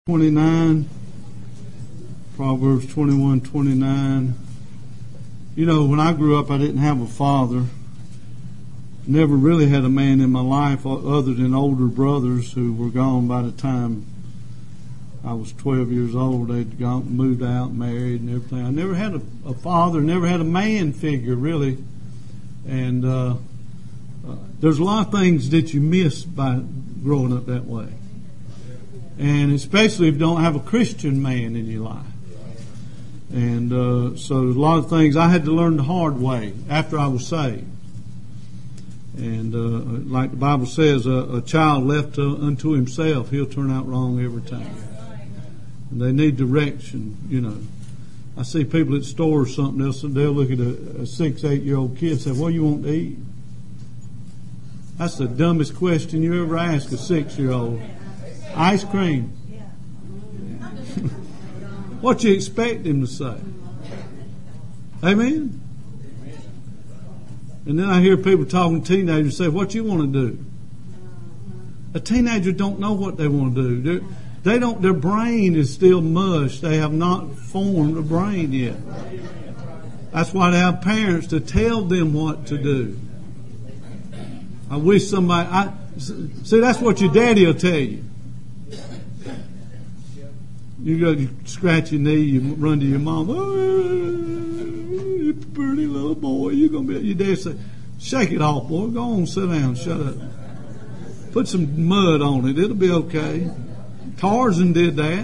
29, Proverbs 21:29. You know, when I grew up, I didn't have a father. Never really had a man in my life other than older brothers who were gone by the time I was 12 years old. They'd gone, moved out, married, and everything. I never had a father, never had a man figure, really. And there's a lot of things that you miss by growing up that way. And especially if you don't have a Christian man in your life. And so there's a lot of things I had to learn the hard way after I was saved. And like the Bible says, a child left unto himself, he'll turn out wrong every time. And they need direction, you know. I see people at stores or something, they'll look at a 6, 8-year-old kid and say, "What do you want to eat?" That's the dumbest question you ever ask a 6-year-old. Ice cream. What you expect him to say? Amen? And then I hear people talking to teenagers say, "What you want to do?" A teenager don't know what they want to do. They don't. Their brain is still mush. They have not formed a brain yet. That's why they have parents to tell them what to do. I wish somebody. See, that's what your daddy will tell you. You go, you scratch your knee, you run to your mom. "Oh, you pretty little boy, you're gonna be." Your dad say, "Shake it off, boy. Go on, sit down, shut up. Put some mud on it. It'll be okay." Tarzan did that.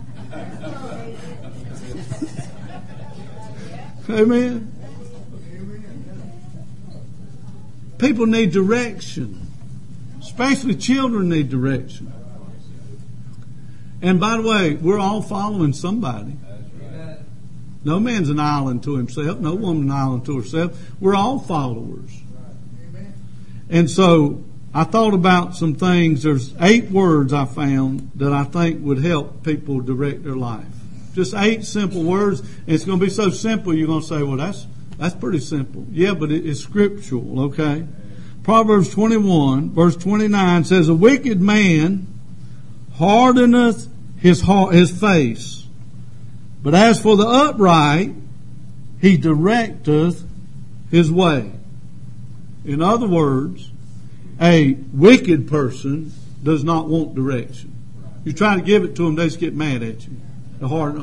Amen. People need direction. Especially children need direction. And by the way, we're all following somebody. No man's an island to himself. No woman's an island to herself. We're all followers. And so I thought about some things. There's 8 words I found that I think would help people direct their life. Just 8 simple words. And it's going to be so simple you're going to say, "Well, that's pretty simple." Yeah, but it's scriptural, okay? Proverbs 21, verse 29 says, "A wicked man hardeneth his face, but as for the upright, he directeth his way." In other words, a wicked person does not want direction. You try to give it to them, they just get mad at you. The hard.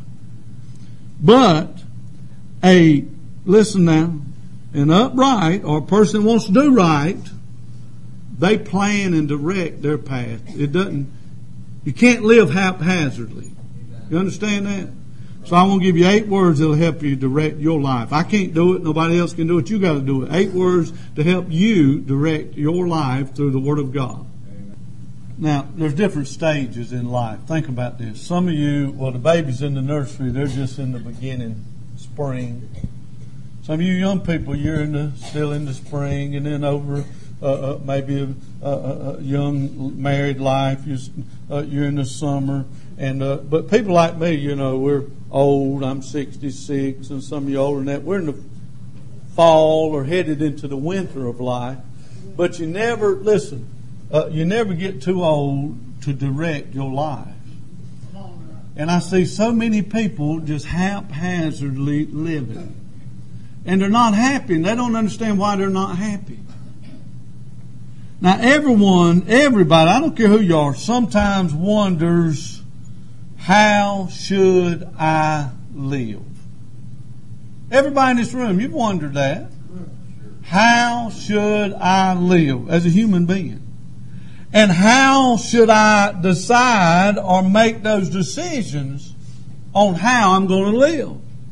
But listen now, an upright or a person that wants to do right, they plan and direct their path. You can't live haphazardly. You understand that? So I want to give you 8 words that'll help you direct your life. I can't do it. Nobody else can do it. You got to do it. 8 words to help you direct your life through the Word of God. Amen. Now, there's different stages in life. Think about this. Some of you, the baby's in the nursery. They're just in the beginning, spring. Some of you young people, you're still in the spring, and then over maybe a young married life, you're in the summer. And but people like me, you know, we're old. I'm 66, and some of you older than that. We're in the fall or headed into the winter of life. But you never get too old to direct your life. And I see so many people just haphazardly living. And they're not happy, and they don't understand why they're not happy. Now everybody, I don't care who you are, sometimes wonders, how should I live? Everybody in this room, you've wondered that. How should I live as a human being? And how should I decide or make those decisions on how I'm going to live?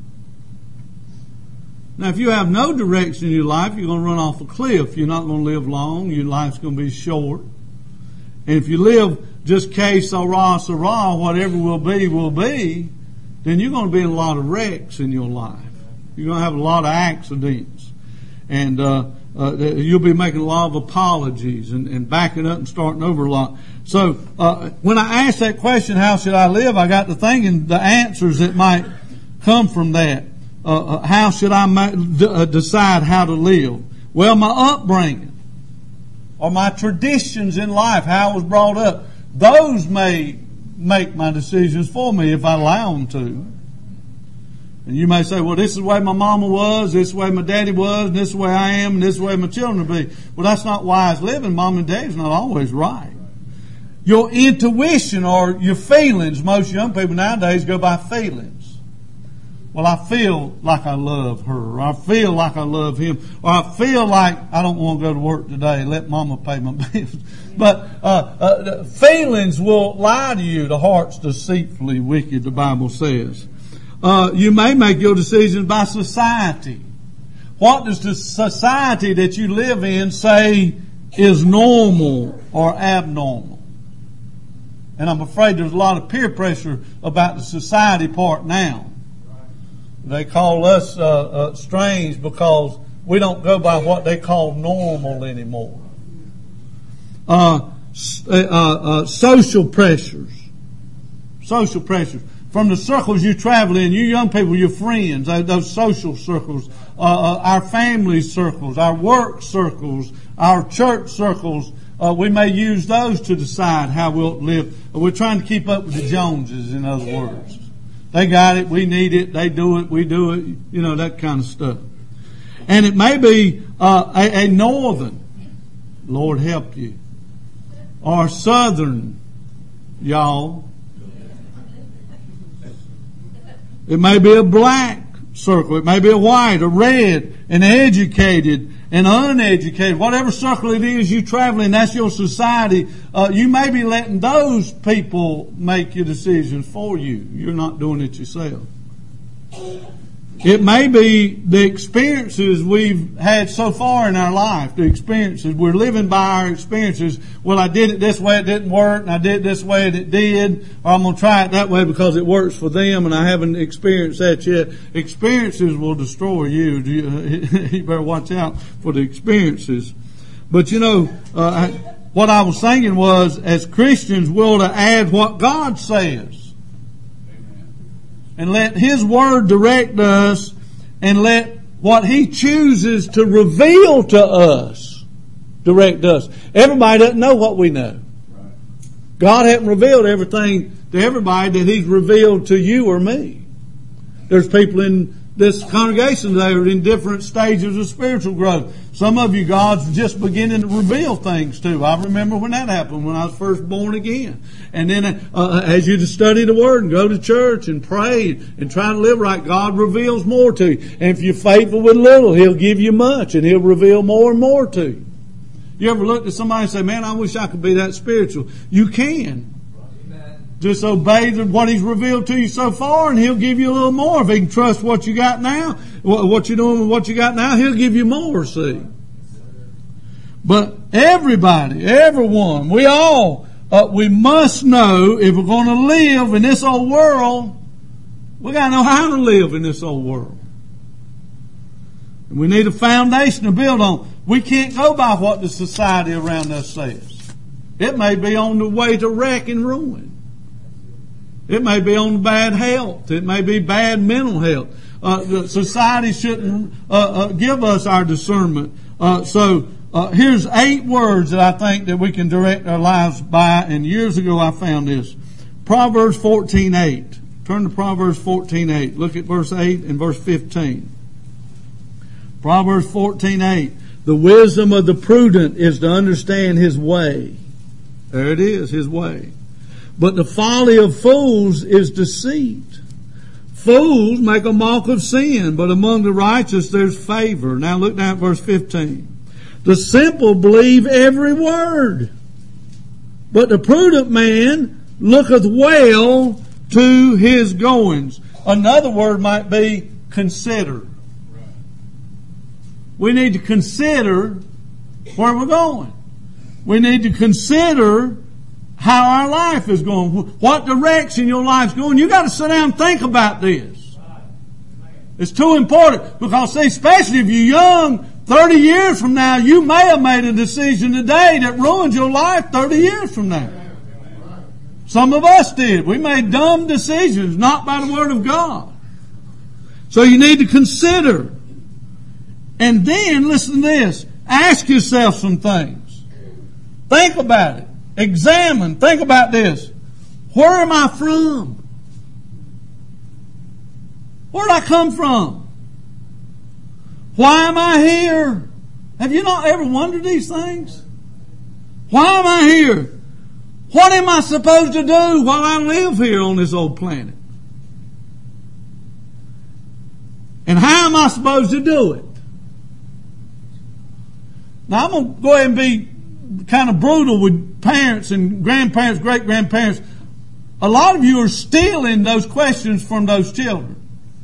Now, if you have no direction in your life, you're going to run off a cliff. You're not going to live long. Your life's going to be short. And if you live just que sera, sera, whatever will be, then you're going to be in a lot of wrecks in your life. You're going to have a lot of accidents. And you'll be making a lot of apologies and backing up and starting over a lot. So when I asked that question, how should I live, I got to thinking the answers that might come from that. How should I decide how to live? Well, my upbringing or my traditions in life, how I was brought up, those may make my decisions for me if I allow them to. And you may say, well, this is the way my mama was, this is the way my daddy was, and this is the way I am, and this is the way my children will be. Well, that's not wise living. Mom and daddy's not always right. Your intuition or your feelings, most young people nowadays go by feelings. Well, I feel like I love her, or I feel like I love him, or I feel like I don't want to go to work today, let mama pay my bills. But feelings will lie to you. The heart's deceitfully wicked, the Bible says. You may make your decisions by society. What does the society that you live in say is normal or abnormal? And I'm afraid there's a lot of peer pressure about the society part now. They call us strange because we don't go by what they call normal anymore. Social pressures. Social pressures. From the circles you travel in, you young people, your friends, those social circles, our family circles, our work circles, our church circles, we may use those to decide how we'll live. We're trying to keep up with the Joneses, in other words. They got it, we need it, they do it, we do it, you know, that kind of stuff. And it may be a northern, Lord help you, or southern, y'all. It may be a black circle. It may be a white, a red, an educated, an uneducated. Whatever circle it is you travel in, that's your society. You may be letting those people make your decisions for you. You're not doing it yourself. It may be the experiences we've had so far in our life. The experiences. We're living by our experiences. Well, I did it this way, it didn't work, and I did it this way, and it did. Or I'm going to try it that way because it works for them, and I haven't experienced that yet. Experiences will destroy you. You better watch out for the experiences. But you know, what I was thinking was, as Christians, we're to add what God says. And let His Word direct us, and let what He chooses to reveal to us direct us. Everybody doesn't know what we know. God hasn't revealed everything to everybody that He's revealed to you or me. There's people in this congregation that are in different stages of spiritual growth. Some of you, God's just beginning to reveal things to. I remember when that happened, when I was first born again. And then as you study the Word and go to church and pray and try to live right, God reveals more to you. And if you're faithful with little, He'll give you much, and He'll reveal more and more to you. You ever look at somebody and say, man, I wish I could be that spiritual? You can. Just obey what He's revealed to you so far, and He'll give you a little more. If He can trust what you got now, what you're doing with what you got now, He'll give you more, see. But everybody, everyone, we all, we must know, if we're going to live in this old world, we got to know how to live in this old world. And we need a foundation to build on. We can't go by what the society around us says. It may be on the way to wreck and ruin. It may be on bad health. It may be bad mental health. The society shouldn't give us our discernment. So here's 8 words that I think that we can direct our lives by. And years ago I found this. Proverbs 14:8. Turn to Proverbs 14:8. Look at verse 8 and verse 15. Proverbs 14:8. The wisdom of the prudent is to understand his way. There it is, his way. But the folly of fools is deceit. Fools make a mock of sin, but among the righteous there's favor. Now look down at verse 15. The simple believe every word, but the prudent man looketh well to his goings. Another word might be consider. We need to consider where we're going. We need to consider how our life is going, what direction your life's going. You got to sit down and think about this. It's too important because, see, especially if you're young, 30 years from now, you may have made a decision today that ruins your life 30 years from now. Some of us did. We made dumb decisions, not by the Word of God. So you need to consider. And then, listen to this, ask yourself some things. Think about it. Examine. Think about this. Where am I from? Where did I come from? Why am I here? Have you not ever wondered these things? Why am I here? What am I supposed to do while I live here on this old planet? And how am I supposed to do it? Now I'm going to go ahead and be kind of brutal with parents and grandparents, great-grandparents. A lot of you are stealing those questions from those children.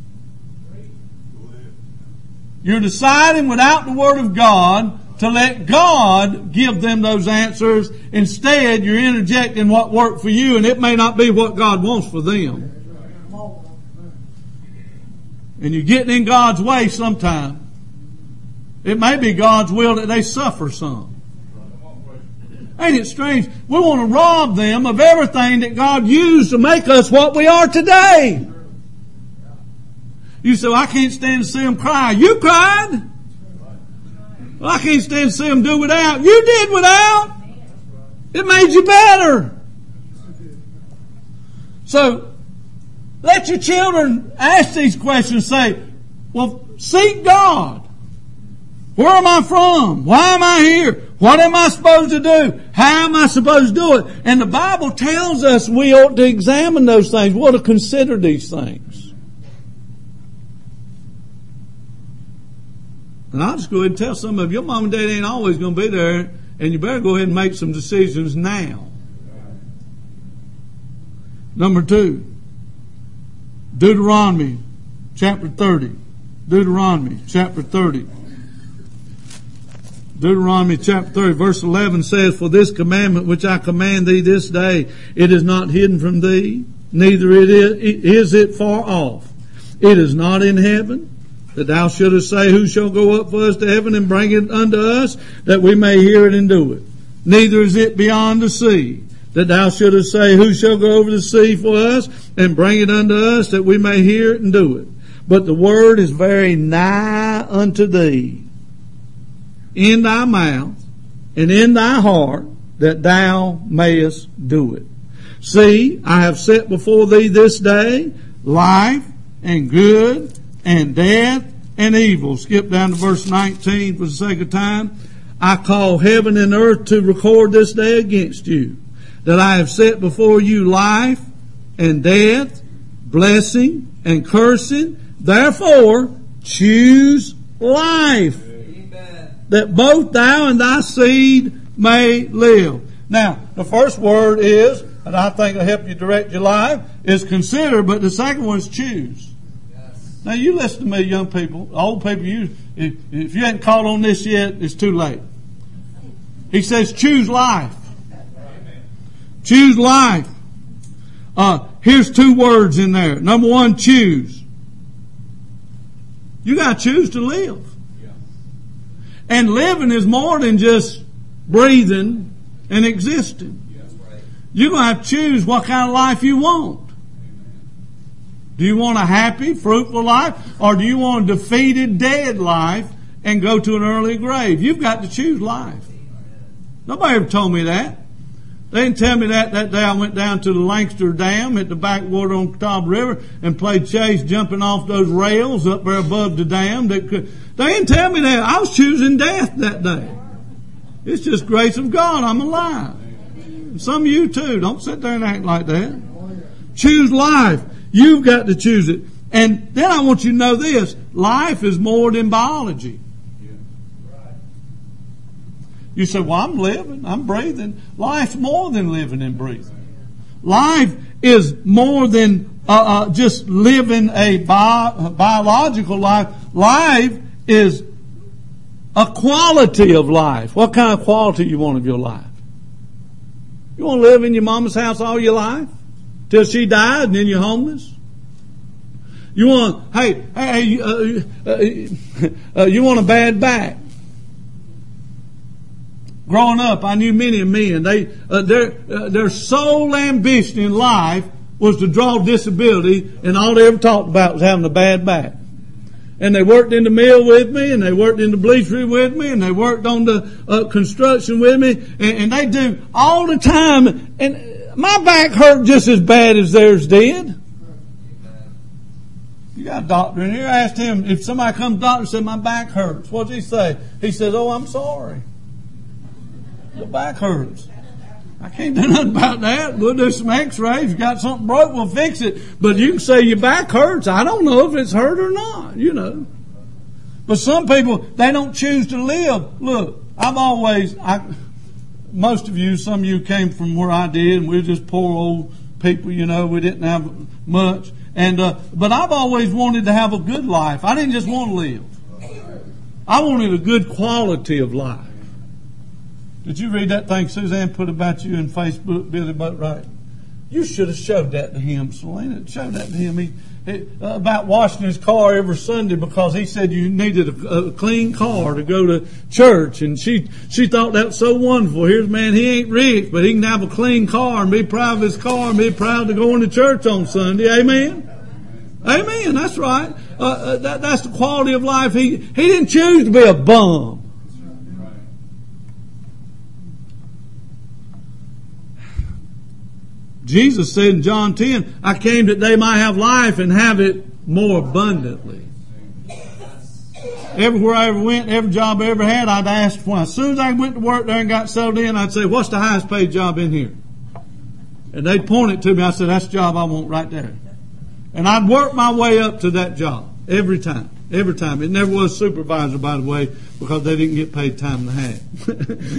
You're deciding without the Word of God to let God give them those answers. Instead, you're interjecting what worked for you, and it may not be what God wants for them. And you're getting in God's way sometime. It may be God's will that they suffer some. Ain't it strange? We want to rob them of everything that God used to make us what we are today. You say, well, I can't stand to see them cry. You cried. Well, I can't stand to see them do without. You did without. It made you better. So, let your children ask these questions. Say, well, seek God. Where am I from? Why am I here? What am I supposed to do? How am I supposed to do it? And the Bible tells us we ought to examine those things. We ought to consider these things. And I'll just go ahead and tell some of you, your mom and dad ain't always going to be there, and you better go ahead and make some decisions now. Number 2, Deuteronomy chapter 30. Deuteronomy chapter 30. Deuteronomy chapter 30 verse 11 says, for this commandment which I command thee this day, it is not hidden from thee, neither is it far off. It is not in heaven, that thou shouldest say, who shall go up for us to heaven and bring it unto us, that we may hear it and do it. Neither is it beyond the sea, that thou shouldest say, who shall go over the sea for us and bring it unto us, that we may hear it and do it. But the word is very nigh unto thee, in thy mouth and in thy heart, that thou mayest do it. See, I have set before thee this day life and good and death and evil. Skip down to verse 19 for the sake of time. I call heaven and earth to record this day against you, that I have set before you life and death, blessing and cursing. Therefore, choose life, that both thou and thy seed may live. Now, the first word is, and I think it'll help you direct your life, is consider, but the second one is choose. Yes. Now, you listen to me, young people, old people, if you hadn't caught on this yet, it's too late. He says, choose life. Amen. Choose life. Here's 2 words in there. Number 1, choose. You got to choose to live. And living is more than just breathing and existing. You're going to have to choose what kind of life you want. Do you want a happy, fruitful life? Or do you want a defeated, dead life and go to an early grave? You've got to choose life. Nobody ever told me that. They didn't tell me that day I went down to the Lancaster Dam at the backwater on Catawba River and played chase jumping off those rails up there above the dam. They didn't tell me that. I was choosing death that day. It's just grace of God. I'm alive. And some of you too. Don't sit there and act like that. Choose life. You've got to choose it. And then I want you to know this. Life is more than biology. You say, well, I'm living, I'm breathing. Life's more than living and breathing. Life is more than just living a biological life. Life is a quality of life. What kind of quality you want of your life? You want to live in your mama's house all your life? Till she died and then you're homeless? You want, you want a bad back? Growing up, I knew many men. Their sole ambition in life was to draw disability, and all they ever talked about was having a bad back. And they worked in the mill with me, and they worked in the bleachery with me, and they worked on the construction with me, and they do all the time. And my back hurt just as bad as theirs did. You got a doctor in here. I asked him, if somebody comes to the doctor and said, my back hurts, what does he say? He says, oh, I'm sorry. The back hurts. I can't do nothing about that. We'll do some x-rays. If you got something broke, we'll fix it. But you can say your back hurts. I don't know if it's hurt or not, you know. But some people, they don't choose to live. Look, most of you, some of you came from where I did, and we were just poor old people, you know. We didn't have much. But I've always wanted to have a good life. I didn't just want to live. I wanted a good quality of life. Did you read that thing Suzanne put about you in Facebook, Billy Boatwright? You should have showed that to him, Selena. Show that to him. About washing his car every Sunday because he said you needed a clean car to go to church. And she thought that was so wonderful. Here's a man, he ain't rich, but he can have a clean car and be proud of his car and be proud to go into church on Sunday. Amen? Amen. That's right. That's the quality of life. He didn't choose to be a bum. Jesus said in John 10, I came that they might have life and have it more abundantly. Everywhere I ever went, every job I ever had, I'd ask for. As soon as I went to work there and got settled in, I'd say, what's the highest paid job in here? And they'd point it to me. I said, that's the job I want right there. And I'd work my way up to that job every time. Every time. It never was supervisor, by the way, because they didn't get paid time and a half.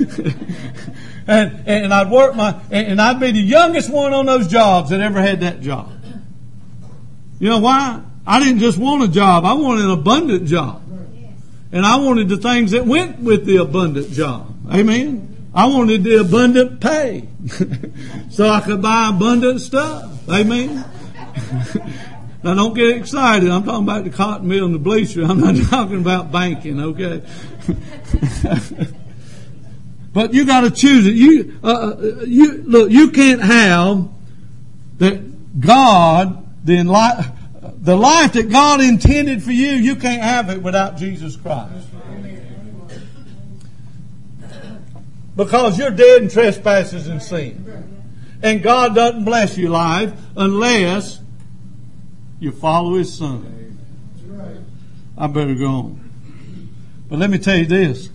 and I'd work and I'd be the youngest one on those jobs that ever had that job. You know why? I didn't just want a job. I wanted an abundant job. And I wanted the things that went with the abundant job. Amen? I wanted the abundant pay. So I could buy abundant stuff. Amen? Now don't get excited. I'm talking about the cotton mill and the bleacher. I'm not talking about banking, okay? But you got to choose it. Look, you can't have that God, the life that God intended for you. You can't have it without Jesus Christ, because you're dead in trespasses and sin, and God doesn't bless your life unless you follow His Son. I better go on. But let me tell you this.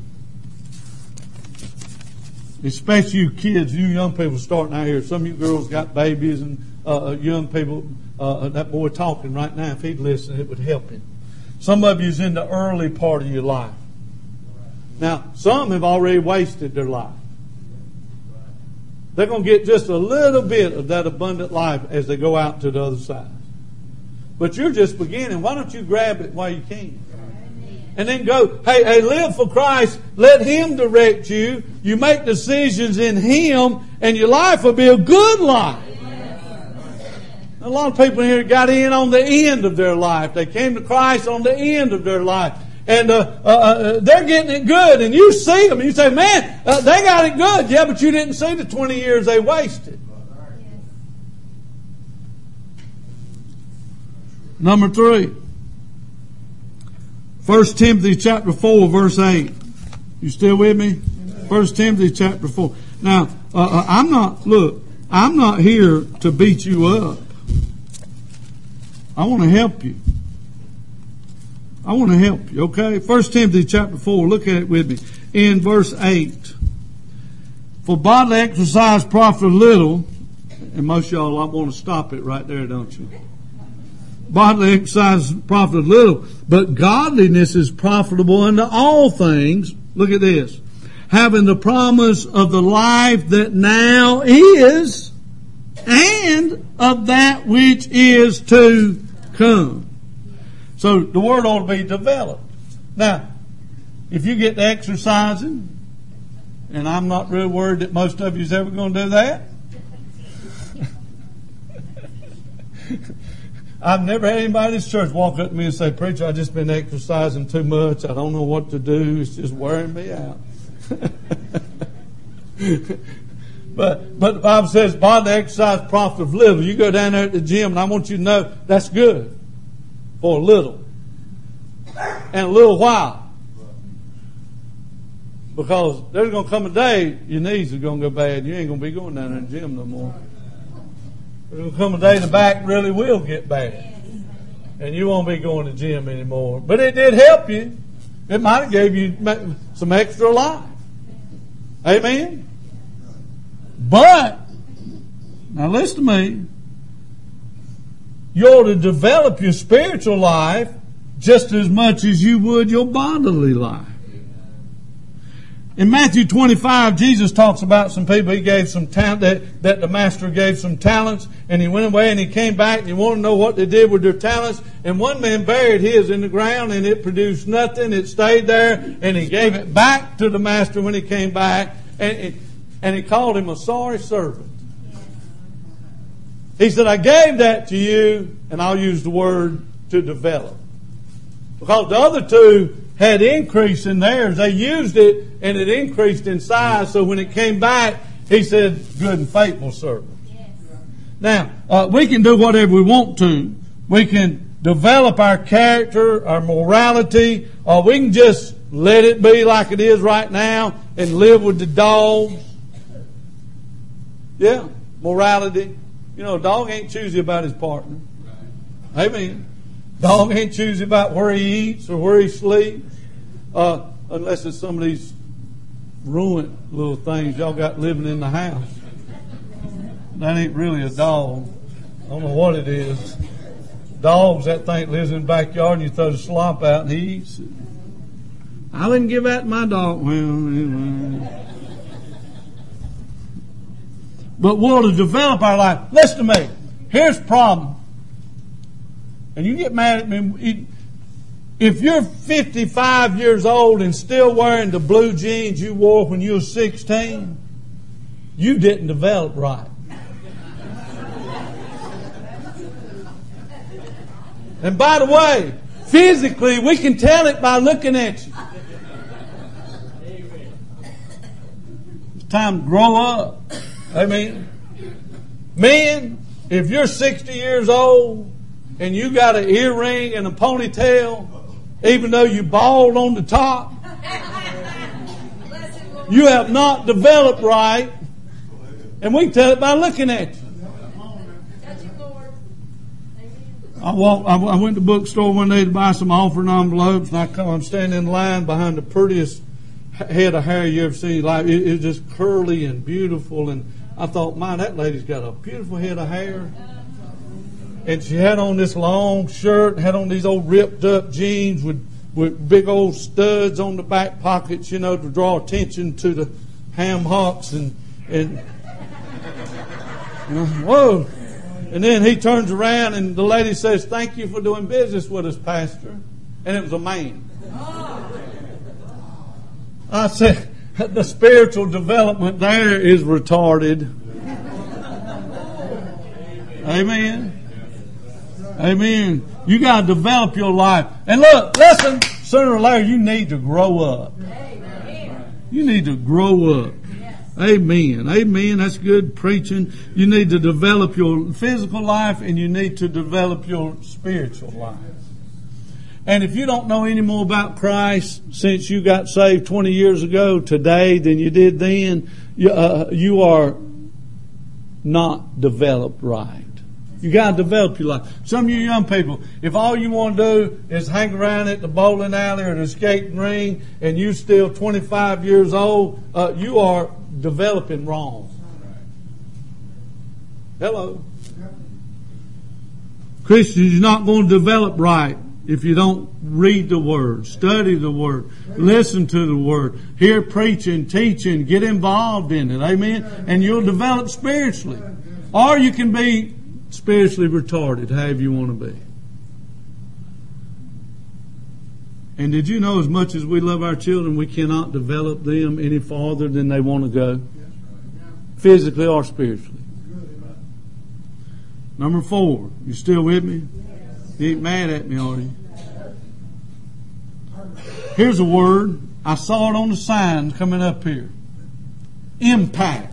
Especially you kids, you young people starting out here. Some of you girls got babies and young people. That boy talking right now, if he'd listen, it would help him. Some of you's in the early part of your life. Now, some have already wasted their life. They're going to get just a little bit of that abundant life as they go out to the other side. But you're just beginning. Why don't you grab it while you can? And then go, hey, live for Christ. Let Him direct you. You make decisions in Him, and your life will be a good life. A lot of people here got in on the end of their life. They came to Christ on the end of their life. And they're getting it good. And you see them, and you say, man, they got it good. Yeah, but you didn't see the 20 years they wasted. Number 3. 1 Timothy chapter 4, verse 8. You still with me? 1 Timothy chapter 4. Now, I'm not here to beat you up. I want to help you. Okay? 1 Timothy chapter 4, look at it with me. In verse 8. For bodily exercise profiteth little, and most of y'all want to stop it right there, don't you? Bodily exercise profiteth little, but godliness is profitable unto all things. Look at this. Having the promise of the life that now is, and of that which is to come. So the word ought to be developed. Now, if you get to exercising, and I'm not real worried that most of you is ever going to do that. I've never had anybody in this church walk up to me and say, preacher, I've just been exercising too much. I don't know what to do. It's just wearing me out. But the Bible says, bodily exercise profiteth little. You go down there at the gym, and I want you to know that's good for a little. And a little while. Because there's going to come a day your knees are going to go bad. You ain't going to be going down there in the gym no more. There's going to come a day the back really will get bad. And you won't be going to the gym anymore. But it did help you. It might have gave you some extra life. Amen? But, now listen to me, you ought to develop your spiritual life just as much as you would your bodily life. In Matthew 25, Jesus talks about some people. He gave some talent, that the master gave some talents, and he went away and he came back and he wanted to know what they did with their talents. And one man buried his in the ground and it produced nothing. It stayed there, and he gave it back to the master when he came back, and he called him a sorry servant. He said, I gave that to you, and I'll use the word to develop. Because the other two had increase in theirs. They used it and it increased in size. So when it came back, he said, good and faithful servant. Yes. Now, we can do whatever we want to. We can develop our character, our morality, or we can just let it be like it is right now and live with the dogs. Yeah, morality. You know, a dog ain't choosy about his partner. Amen. Dog ain't choosy about where he eats or where he sleeps. Unless it's some of these ruined little things y'all got living in the house. That ain't really a dog. I don't know what it is. Dogs, that thing lives in the backyard and you throw the slop out and he eats it. I wouldn't give that to my dog. Well, anyway. But we're to develop our life. Listen to me. Here's the problem. And you get mad at me. If you're 55 years old and still wearing the blue jeans you wore when you were 16, you didn't develop right. And by the way, physically, we can tell it by looking at you. It's time to grow up. Amen. Men, if you're 60 years old and you got an earring and a ponytail, even though you bald on the top, you have not developed right. And we can tell it by looking at you. I went to the bookstore one day to buy some offering envelopes, and I'm standing in line behind the prettiest head of hair you ever seen. Like it's just curly and beautiful, and I thought, man, that lady's got a beautiful head of hair. And she had on this long shirt, had on these old ripped up jeans with big old studs on the back pockets, you know, to draw attention to the ham hocks and whoa. And then he turns around and the lady says, thank you for doing business with us, Pastor. And it was a man. I said, the spiritual development there is retarded. Amen. Amen. You got to develop your life. And look, listen, sooner or later you need to grow up. You need to grow up. Amen. Amen. That's good preaching. You need to develop your physical life and you need to develop your spiritual life. And if you don't know any more about Christ since you got saved 20 years ago today than you did then, you are not developed right. You got to develop your life. Some of you young people, if all you want to do is hang around at the bowling alley or the skating ring and you're still 25 years old, you are developing wrong. Hello. Christians, you're not going to develop right if you don't read the Word, study the Word, listen to the Word, hear preaching, teaching, get involved in it. Amen. And you'll develop spiritually. Or you can be spiritually retarded, however you want to be. And did you know as much as we love our children, we cannot develop them any farther than they want to go? Physically or spiritually. Number 4. You still with me? You ain't mad at me, are you? Here's a word. I saw it on the sign coming up here. Impact.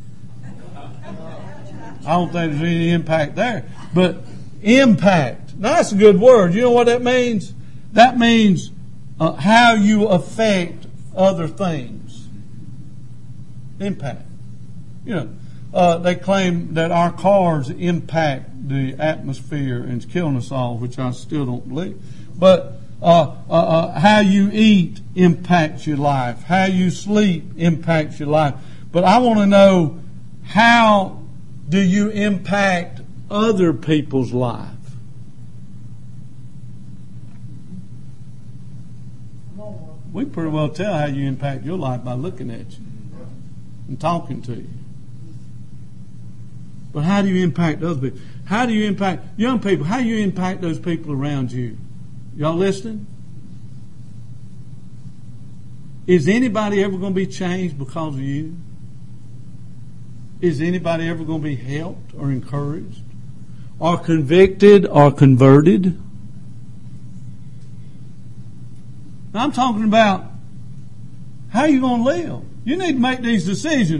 I don't think there's any impact there. But impact. Now that's a good word. You know what that means? That means how you affect other things. Impact. You they claim that our cars impact the atmosphere and it's killing us all, which I still don't believe. But how you eat impacts your life. How you sleep impacts your life. But I want to know, how do you impact other people's life? We pretty well tell how you impact your life by looking at you and talking to you. But how do you impact other people? How do you impact young people? How do you impact those people around you? Y'all listening? Is anybody ever going to be changed because of you? Is anybody ever going to be helped or encouraged or convicted or converted? I'm talking about how you going to live. You need to make these decisions.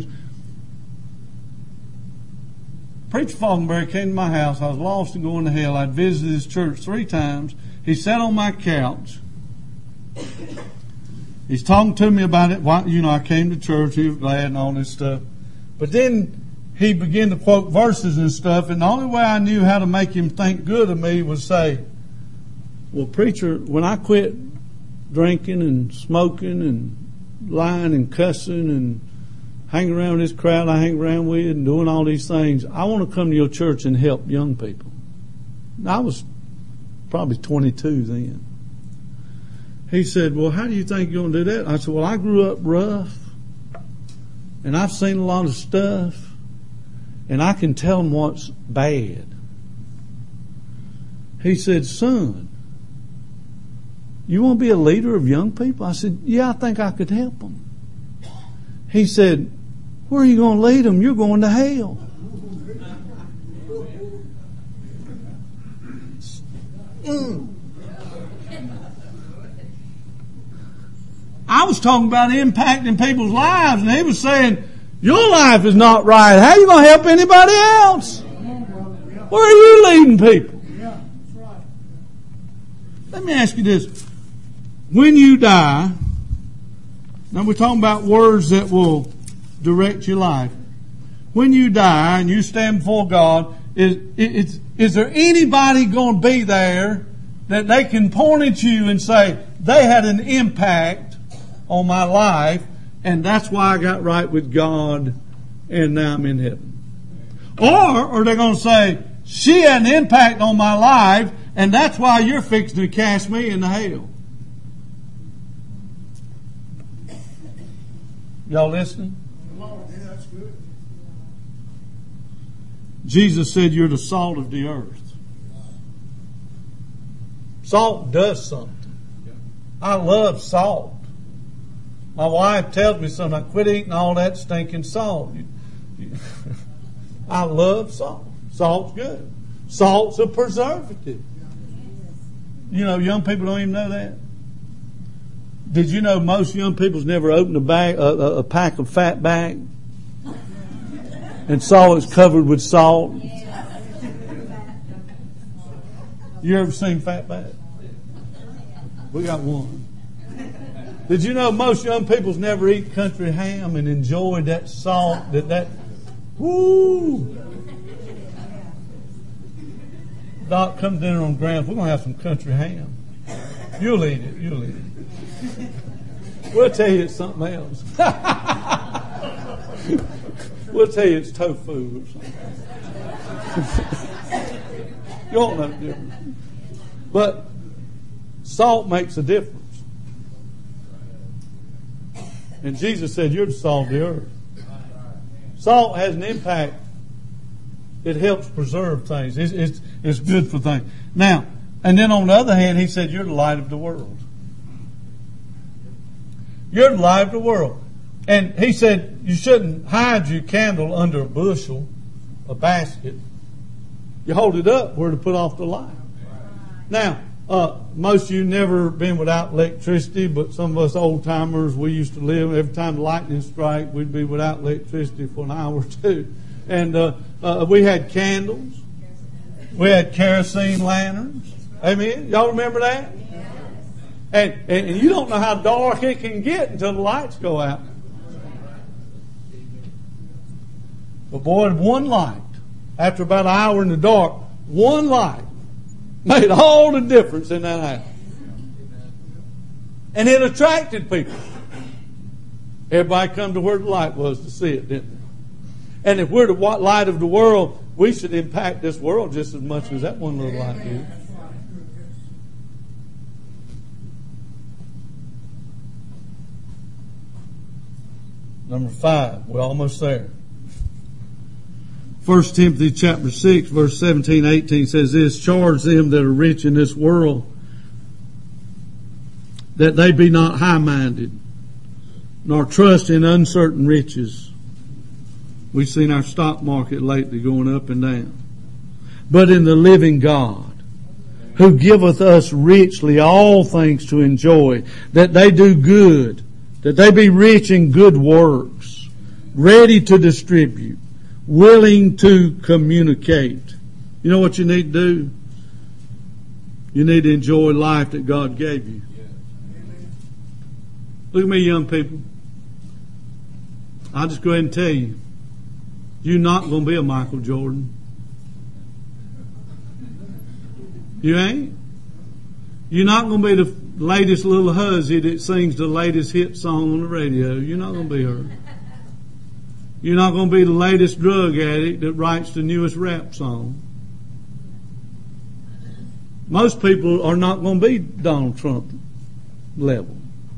Preacher Falkenberry came to my house. I was lost and going to hell. I'd visited his church 3 times. He sat on my couch. He's talking to me about it. Why, I came to church. He was glad and all this stuff. But then he began to quote verses and stuff. And the only way I knew how to make him think good of me was say, well, preacher, when I quit drinking and smoking and lying and cussing and hanging around this crowd I hang around with and doing all these things, I want to come to your church and help young people. I was probably 22 then. He said, well, how do you think you're going to do that? I said, well, I grew up rough and I've seen a lot of stuff and I can tell them what's bad. He said, son, you want to be a leader of young people? I said, yeah, I think I could help them. He said, where are you going to lead them? You're going to hell. I was talking about impacting people's lives, and he was saying, your life is not right. How are you going to help anybody else? Where are you leading people? Let me ask you this. When you die, now we're talking about words that will direct your life. When you die and you stand before God, is there anybody going to be there that they can point at you and say, they had an impact on my life and that's why I got right with God and now I'm in heaven? Or are they going to say, she had an impact on my life and that's why you're fixing to cast me into hell? Y'all listening? That's good. Jesus said you're the salt of the earth. Salt does something. I love salt. My wife tells me something, quit eating all that stinking salt. I love salt. Salt's good. Salt's a preservative. Young people don't even know that. Did you know most young people's never opened a pack of Fatback and saw it's covered with salt? You ever seen Fatback? We got one. Did you know most young people's never eat country ham and enjoy that salt? Woo! Doc, come dinner on grounds. We're going to have some country ham. You'll eat it. We'll tell you it's something else. We'll tell you it's tofu or something. You don't know the difference. But salt makes a difference. And Jesus said, you're the salt of the earth. Salt has an impact. It helps preserve things. It's good for things. Now, and then on the other hand, he said, you're the light of the world. You're the light of the world. And he said, you shouldn't hide your candle under a bushel, a basket. You hold it up where to put off the light. Now, most of you never been without electricity, but some of us old timers, we used to live, every time the lightning strike, we'd be without electricity for an hour or two. And we had candles. We had kerosene lanterns. Amen? Y'all remember that? And you don't know how dark it can get until the lights go out. But boy, one light, after about an hour in the dark, one light made all the difference in that house. And it attracted people. Everybody come to where the light was to see it, didn't they? And if we're the light of the world, we should impact this world just as much as that one little light did. Number 5, we're almost there. 1 Timothy chapter 6, verse 17, 18 says this, charge them that are rich in this world, that they be not high-minded, nor trust in uncertain riches. We've seen our stock market lately going up and down. But in the living God, who giveth us richly all things to enjoy, that they do good, that they be rich in good works, ready to distribute, willing to communicate. You know what you need to do? You need to enjoy life that God gave you. Look at me, young people. I'll just go ahead and tell you, you're not going to be a Michael Jordan. You ain't. You're not going to be the latest little hussy that sings the latest hit song on the radio. You're not going to be her. You're not going to be the latest drug addict that writes the newest rap song. Most people are not going to be Donald Trump level.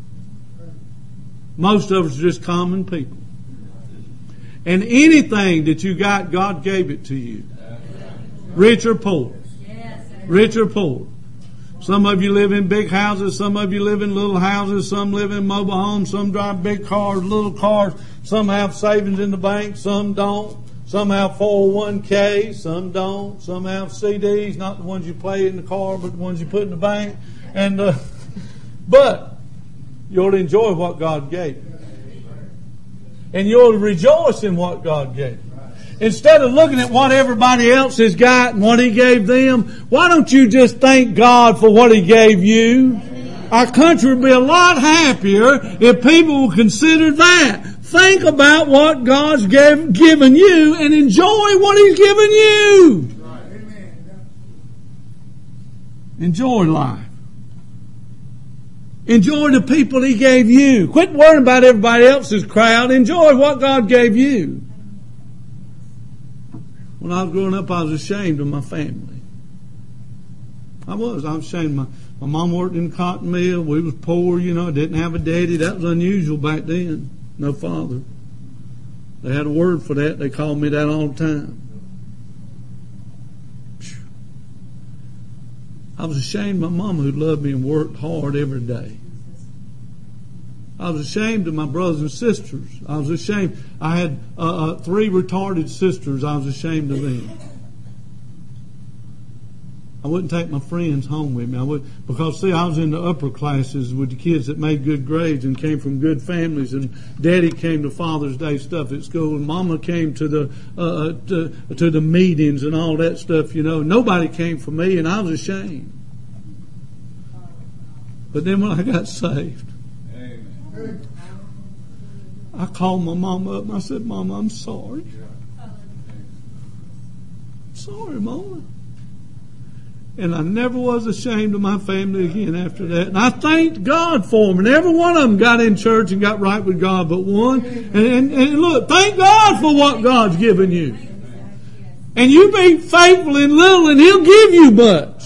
Most of us are just common people. And anything that you got, God gave it to you. Rich or poor. Rich or poor. Some of you live in big houses, some of you live in little houses, some live in mobile homes, some drive big cars, little cars, some have savings in the bank, some don't. Some have 401k, some don't. Some have CDs, not the ones you play in the car, but the ones you put in the bank. And but you'll enjoy what God gave you. And you'll rejoice in what God gave you. Instead of looking at what everybody else has got and what He gave them, why don't you just thank God for what He gave you? Our country would be a lot happier if people would consider that. Think about what God's given you and enjoy what He's given you. Enjoy life. Enjoy the people He gave you. Quit worrying about everybody else's crowd. Enjoy what God gave you. When I was growing up, I was ashamed of my family. I was ashamed. My mom worked in the cotton mill. We was poor, didn't have a daddy. That was unusual back then. No father. They had a word for that. They called me that all the time. I was ashamed of my mama who loved me and worked hard every day. I was ashamed of my brothers and sisters. I was ashamed. I had 3 retarded sisters. I was ashamed of them. I wouldn't take my friends home with me. Because I was in the upper classes with the kids that made good grades and came from good families. And Daddy came to Father's Day stuff at school, and Mama came to the meetings and all that stuff. Nobody came for me, and I was ashamed. But then when I got saved, I called my mama up and I said, Mama, I'm sorry. I'm sorry, Mama. And I never was ashamed of my family again after that. And I thanked God for them. And every one of them got in church and got right with God but one. And look, thank God for what God's given you. And you be faithful in little and He'll give you much.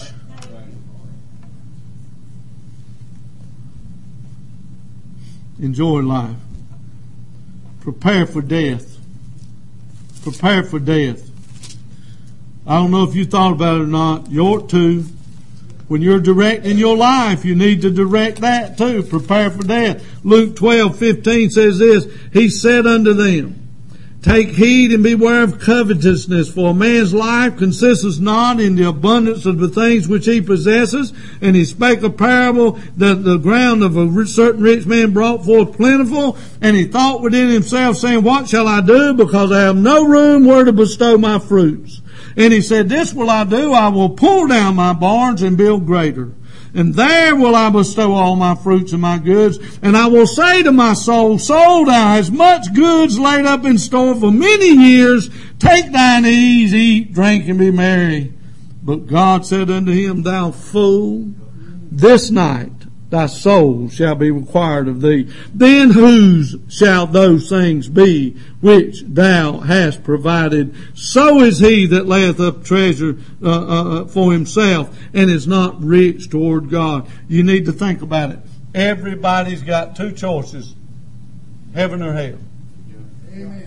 Enjoy life. Prepare for death. Prepare for death. I don't know if you thought about it or not. You ought to. When you're directing your life, you need to direct that too. Prepare for death. Luke 12:15 says this. He said unto them, take heed and beware of covetousness, for a man's life consisteth not in the abundance of the things which he possesses. And he spake a parable that the ground of a certain rich man brought forth plentiful. And he thought within himself, saying, what shall I do? Because I have no room where to bestow my fruits. And he said, this will I do. I will pull down my barns and build greater. and there will I bestow all my fruits and my goods. And I will say to my soul, Soul, thou hast much goods laid up in store for many years. Take thine ease, eat, drink, and be merry. But God said unto him, Thou fool, this night thy soul shall be required of thee. Then whose shall those things be which thou hast provided? So is he that layeth up treasure for himself and is not rich toward God. You need to think about it. Everybody's got two choices, heaven or hell. Amen.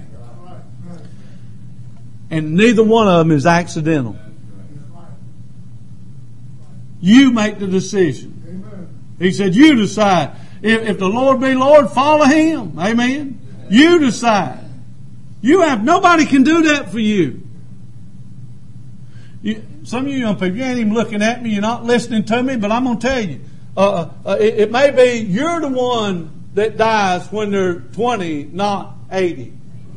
And neither one of them is accidental. You make the decision. He said, you decide. If the Lord be Lord, follow Him. Amen. You decide. Nobody can do that for you. Some of you young people, you ain't even looking at me, you're not listening to me, but I'm going to tell you, it may be you're the one that dies when they're 20, not 80.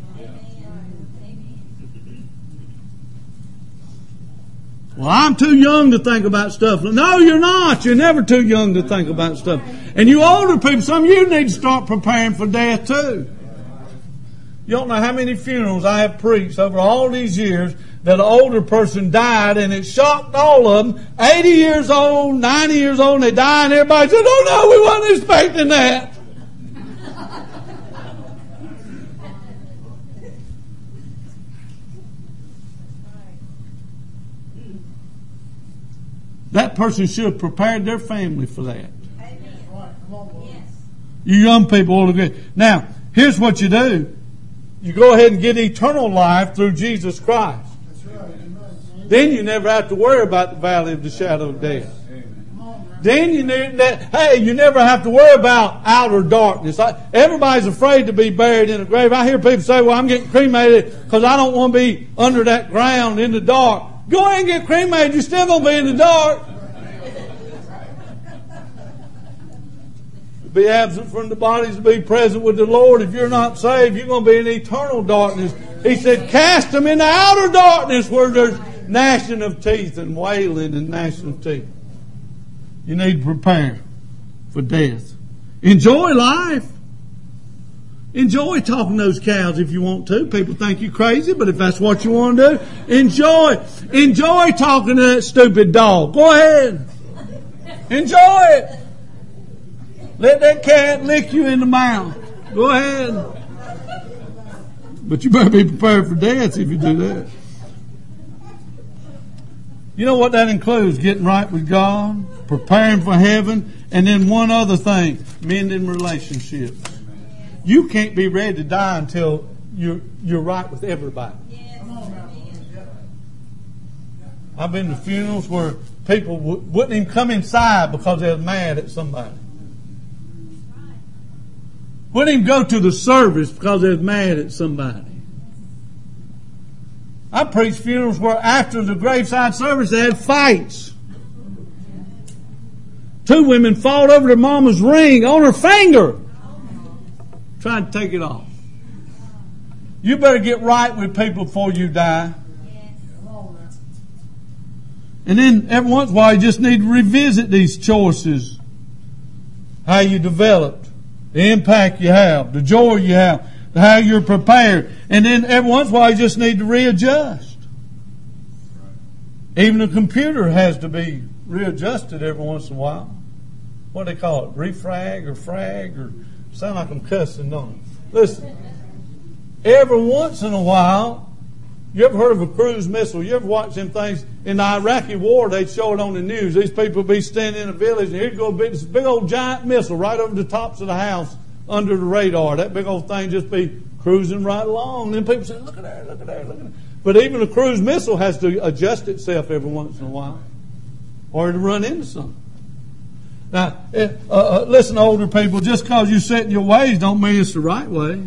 Well, I'm too young to think about stuff. No, you're not. You're never too young to think about stuff. And you older people, some of you need to start preparing for death too. You don't know how many funerals I have preached over all these years that an older person died and it shocked all of them. 80 years old, 90 years old, and they die and everybody said, oh no, we wasn't expecting that. That person should have prepared their family for that. You young people all agree. Now, here's what you do. You go ahead and get eternal life through Jesus Christ. Then you never have to worry about the valley of the shadow of death. Then you never have to worry about outer darkness. Everybody's afraid to be buried in a grave. I hear people say, well, I'm getting cremated because I don't want to be under that ground in the dark. Go ahead and get cremated. You're still going to be in the dark. Be absent from the bodies to be present with the Lord. If you're not saved, you're going to be in eternal darkness. He said, cast them in the outer darkness where there's gnashing of teeth and wailing and gnashing of teeth. You need to prepare for death. Enjoy life. Enjoy talking to those cows if you want to. People think you crazy, but if that's what you want to do, enjoy. Enjoy talking to that stupid dog. Go ahead. Enjoy it. Let that cat lick you in the mouth. Go ahead. But you better be prepared for death if you do that. You know what that includes? Getting right with God, preparing for heaven, and then one other thing, mending relationships. You can't be ready to die until you're right with everybody. I've been to funerals where people wouldn't even come inside because they were mad at somebody. Wouldn't even go to the service because they were mad at somebody. I preached funerals where after the graveside service they had fights. 2 women fought over their mama's ring on her finger, trying to take it off. You better get right with people before you die. And then every once in a while you just need to revisit these choices. How you developed, the impact you have, the joy you have, how you're prepared. And then every once in a while you just need to readjust. Even a computer has to be readjusted every once in a while. What do they call it? Refrag or frag or sound like I'm cussing, don't it? Listen, every once in a while, you ever heard of a cruise missile? You ever watch them things in the Iraqi war? They'd show it on the news. These people would be standing in a village and here'd go this big old giant missile right over the tops of the house under the radar. That big old thing just be cruising right along. And then people say, look at there, look at there, look at there. But even a cruise missile has to adjust itself every once in a while or it'll run into something. Now, listen, older people, just because you set in your ways don't mean it's the right way.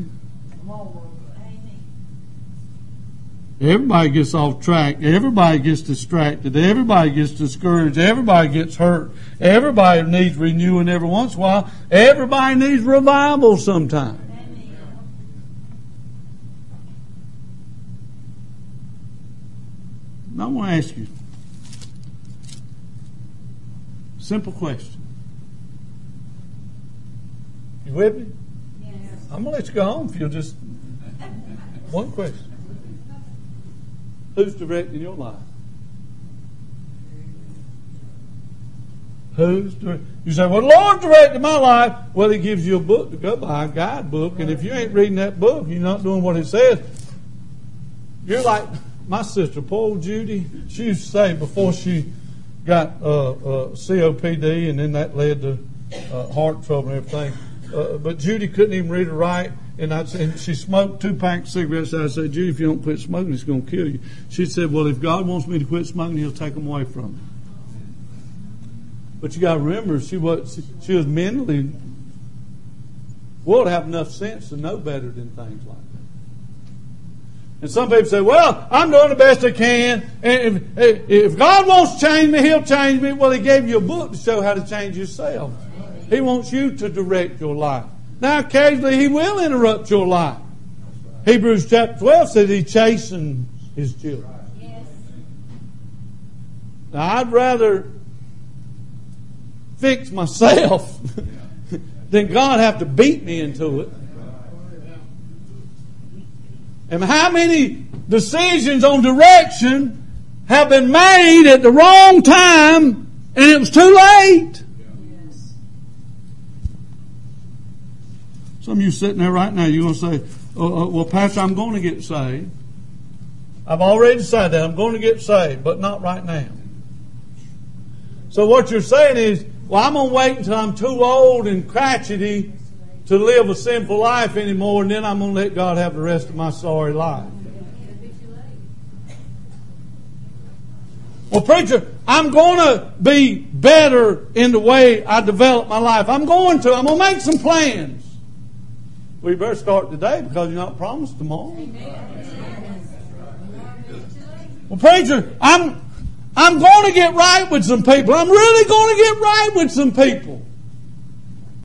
Everybody gets off track. Everybody gets distracted. Everybody gets discouraged. Everybody gets hurt. Everybody needs renewing every once in a while. Everybody needs revival sometime. Now I want to ask you, Simple question. You with me? Yes. I'm going to let you go home if you'll just... One question. Who's directing your life? You say, well, the Lord directed my life. Well, He gives you a book to go by, a guidebook, and if you ain't reading that book, you're not doing what it says. You're like my sister, poor old Judy. She used to say before she got COPD, and then that led to heart trouble and everything. But Judy couldn't even read or write, and she smoked 2 packs of cigarettes. I said, Judy, if you don't quit smoking, it's going to kill you. She said, well, if God wants me to quit smoking, He'll take them away from me. But you got to remember, she was mentally, would have enough sense to know better than things like that. And some people say, well, I'm doing the best I can. And if God wants to change me, He'll change me. Well, He gave you a book to show how to change yourself. He wants you to direct your life. Now, occasionally, He will interrupt your life. Hebrews chapter 12 says He chastens His children. Now, I'd rather fix myself than God have to beat me into it. And how many decisions on direction have been made at the wrong time and it was too late? Some of you sitting there right now, you're going to say, well, Pastor, I'm going to get saved. I've already decided that I'm going to get saved, but not right now. So what you're saying is, well, I'm going to wait until I'm too old and crotchety to live a sinful life anymore, and then I'm going to let God have the rest of my sorry life. Well, preacher, I'm going to be better in the way I develop my life. I'm going to make some plans. Well, you better start today because you're not promised tomorrow. Well, preacher, I'm going to get right with some people. I'm really going to get right with some people.